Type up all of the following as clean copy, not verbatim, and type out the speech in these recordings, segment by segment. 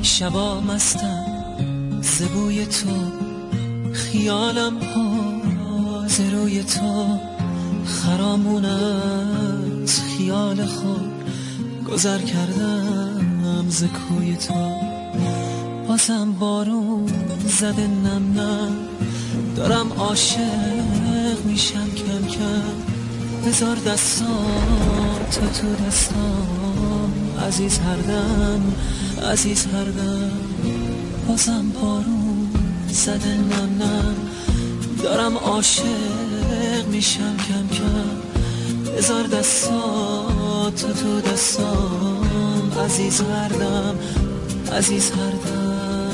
شبا مستم زبوی تو، خیالم ز روی تو، خرامون از خیال خود گذر کردم ز کوی تو. بازم بارون زده نم نم، دارم عاشق میشم کم کم. بذار دستات تو دستام، عزیز هر دم عزیز هر دم. بازم بارون زده نم نم، دارم عاشق میشم کم کم. بذار دستات تو دستام، عزیز هر دم عزیز هر دم.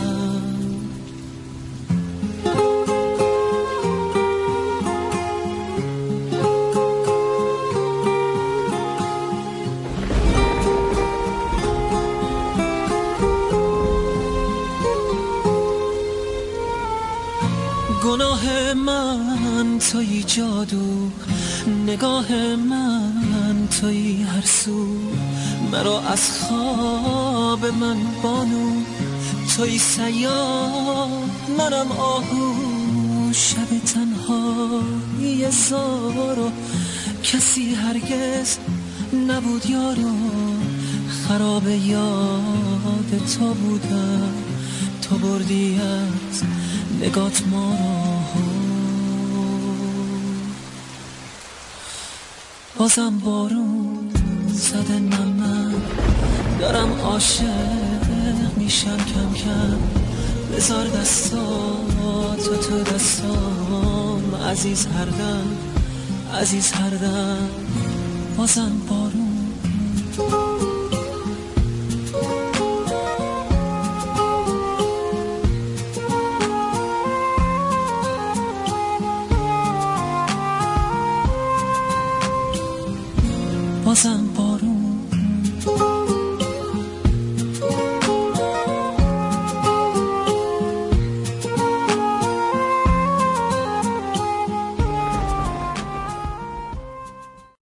گناه من تویی جادو، نگاه من تویی هر سو. مرا از خواب من بانو، تویی سیاه منم آهو. شب تنهایی زارو، کسی هرگز نبود یارو. خراب یاد تو بودم، تو بردی از نگات ما رو. بازم بارون زده نم، دارم عاشق میشم کم کم. بذار دستات تو دستام، عزیز هر دم عزیز هر دم. بازم بارون